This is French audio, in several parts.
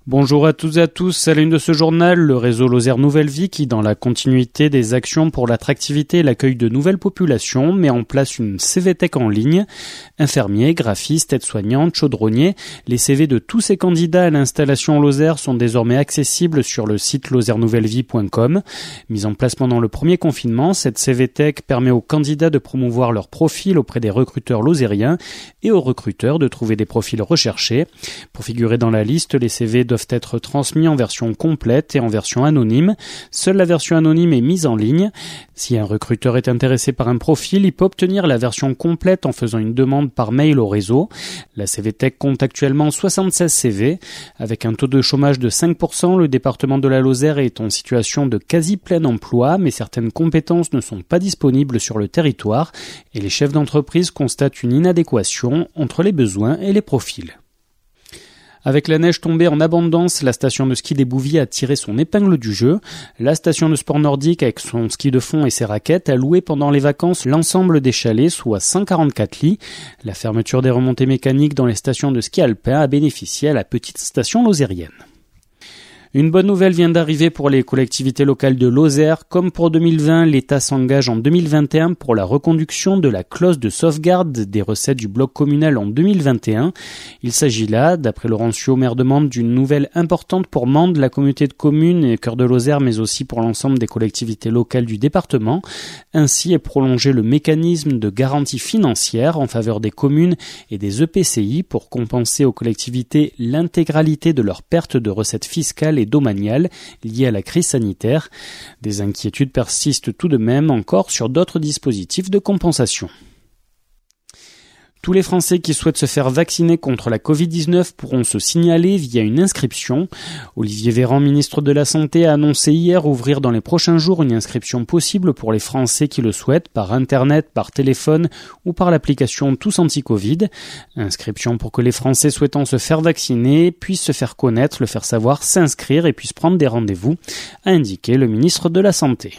Bonjour à toutes et à tous, à la une de ce journal, le réseau Lozère Nouvelle Vie qui, dans la continuité des actions pour l'attractivité et l'accueil de nouvelles populations, met en place une CVTech en ligne. Infirmiers, graphistes, aides-soignantes, chaudronniers, les CV de tous ces candidats à l'installation en Lozère sont désormais accessibles sur le site lozernouvelleVie.com. Mise en place pendant le premier confinement, cette CVTech permet aux candidats de promouvoir leur profil auprès des recruteurs lozériens et aux recruteurs de trouver des profils recherchés. Pour figurer dans la liste, les CV doivent être transmis en version complète et en version anonyme. Seule la version anonyme est mise en ligne. Si un recruteur est intéressé par un profil, il peut obtenir la version complète en faisant une demande par mail au réseau. La CVTech compte actuellement 76 CV. Avec un taux de chômage de 5%, le département de la Lozère est en situation de quasi plein emploi, mais certaines compétences ne sont pas disponibles sur le territoire et les chefs d'entreprise constatent une inadéquation entre les besoins et les profils. Avec la neige tombée en abondance, la station de ski des Bouviers a tiré son épingle du jeu. La station de sport nordique, avec son ski de fond et ses raquettes, a loué pendant les vacances l'ensemble des chalets, soit 144 lits. La fermeture des remontées mécaniques dans les stations de ski alpin a bénéficié à la petite station lozérienne. Une bonne nouvelle vient d'arriver pour les collectivités locales de Lozère. Comme pour 2020, l'État s'engage en 2021 pour la reconduction de la clause de sauvegarde des recettes du bloc communal en 2021. Il s'agit là, d'après Laurent Ciot, maire de Mende, d'une nouvelle importante pour Mende, la communauté de communes et cœur de Lozère, mais aussi pour l'ensemble des collectivités locales du département. Ainsi est prolongé le mécanisme de garantie financière en faveur des communes et des EPCI pour compenser aux collectivités l'intégralité de leurs pertes de recettes fiscales et domaniales liées à la crise sanitaire. Des inquiétudes persistent tout de même encore sur d'autres dispositifs de compensation. Tous les Français qui souhaitent se faire vacciner contre la Covid-19 pourront se signaler via une inscription. Olivier Véran, ministre de la Santé, a annoncé hier ouvrir dans les prochains jours une inscription possible pour les Français qui le souhaitent par Internet, par téléphone ou par l'application Tous Anti-Covid. Inscription pour que les Français souhaitant se faire vacciner puissent se faire connaître, le faire savoir, s'inscrire et puissent prendre des rendez-vous, a indiqué le ministre de la Santé.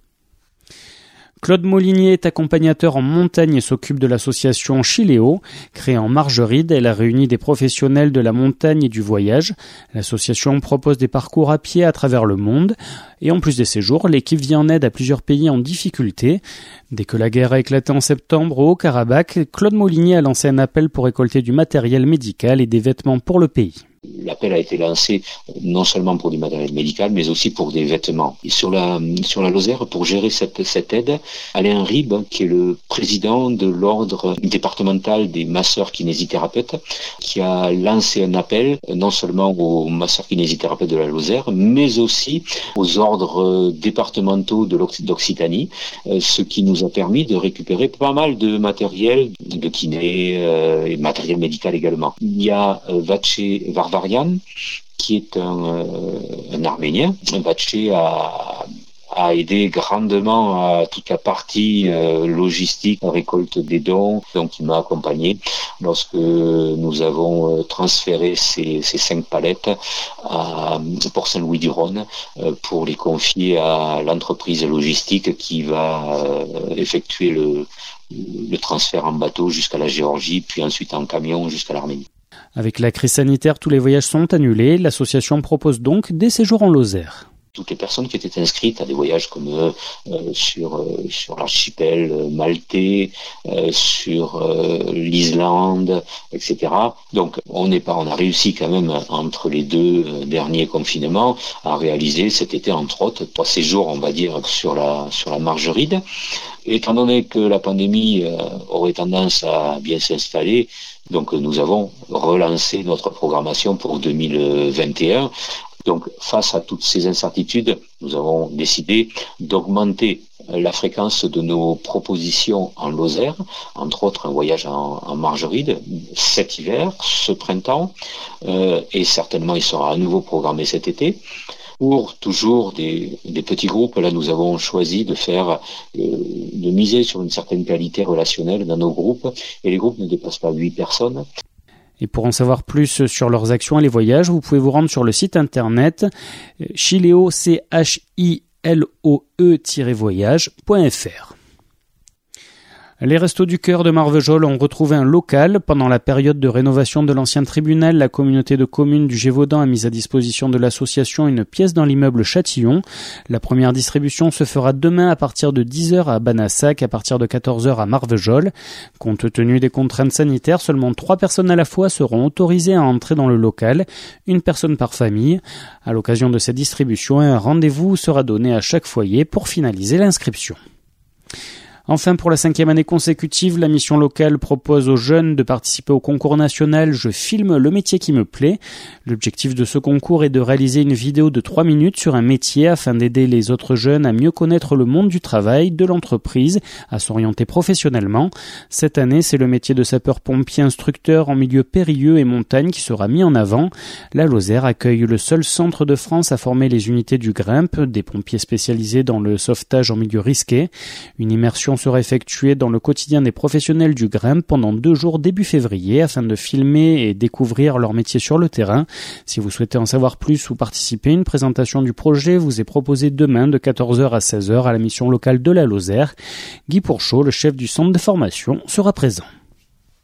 Claude Molinier est accompagnateur en montagne et s'occupe de l'association Chiléo. Créée en Margeride, elle a réuni des professionnels de la montagne et du voyage. L'association propose des parcours à pied à travers le monde. Et en plus des séjours, l'équipe vient en aide à plusieurs pays en difficulté. Dès que la guerre a éclaté en septembre au Haut-Karabakh, Claude Molinier a lancé un appel pour récolter du matériel médical et des vêtements pour le pays. L'appel a été lancé non seulement pour du matériel médical, mais aussi pour des vêtements. Et sur la Lozère, pour gérer cette aide, Alain Rib, qui est le président de l'ordre départemental des masseurs-kinésithérapeutes, qui a lancé un appel non seulement aux masseurs-kinésithérapeutes de la Lozère, mais aussi aux ordres départementaux d'Occitanie, ce qui nous a permis de récupérer pas mal de matériel de kiné et matériel médical également. Il y a Vatché Varvarian, qui est un Arménien. Vatché a aidé grandement à toute la partie logistique, récolte des dons. Donc il m'a accompagné lorsque nous avons transféré ces 5 palettes pour Saint-Louis-du-Rhône pour les confier à l'entreprise logistique qui va effectuer le transfert en bateau jusqu'à la Géorgie, puis ensuite en camion jusqu'à l'Arménie. Avec la crise sanitaire, tous les voyages sont annulés. L'association propose donc des séjours en Lozère. Toutes les personnes qui étaient inscrites à des voyages comme sur l'archipel maltais, sur l'Islande, etc. Donc on a réussi quand même entre les 2 derniers confinements à réaliser cet été entre autres 3 séjours, on va dire, sur la Margeride. Étant donné que la pandémie aurait tendance à bien s'installer, donc nous avons relancé notre programmation pour 2021. Donc, face à toutes ces incertitudes, nous avons décidé d'augmenter la fréquence de nos propositions en Lozère, entre autres un voyage en Margeride cet hiver, ce printemps, et certainement il sera à nouveau programmé cet été. Pour toujours des petits groupes, là nous avons choisi de miser sur une certaine qualité relationnelle dans nos groupes, et les groupes ne dépassent pas 8 personnes. Et pour en savoir plus sur leurs actions et les voyages, vous pouvez vous rendre sur le site internet Chiléo, CHILOE-voyage.fr. Les Restos du Cœur de Marvejols ont retrouvé un local. Pendant la période de rénovation de l'ancien tribunal, la communauté de communes du Gévaudan a mis à disposition de l'association une pièce dans l'immeuble Châtillon. La première distribution se fera demain à partir de 10h à Banassac, à partir de 14h à Marvejols. Compte tenu des contraintes sanitaires, seulement 3 personnes à la fois seront autorisées à entrer dans le local, une personne par famille. À l'occasion de cette distribution, un rendez-vous sera donné à chaque foyer pour finaliser l'inscription. Enfin, pour la 5e année consécutive, la mission locale propose aux jeunes de participer au concours national « Je filme le métier qui me plaît ». L'objectif de ce concours est de réaliser une vidéo de 3 minutes sur un métier afin d'aider les autres jeunes à mieux connaître le monde du travail, de l'entreprise, à s'orienter professionnellement. Cette année, c'est le métier de sapeur-pompier instructeur en milieu périlleux et montagne qui sera mis en avant. La Lozère accueille le seul centre de France à former les unités du GRIMP, des pompiers spécialisés dans le sauvetage en milieu risqué. Une immersion sera effectuée dans le quotidien des professionnels du GRIMP pendant 2 jours début février afin de filmer et découvrir leur métier sur le terrain. Si vous souhaitez en savoir plus ou participer, une présentation du projet vous est proposée demain de 14h à 16h à la mission locale de la Lozère. Guy Pourchaud, le chef du centre de formation, sera présent.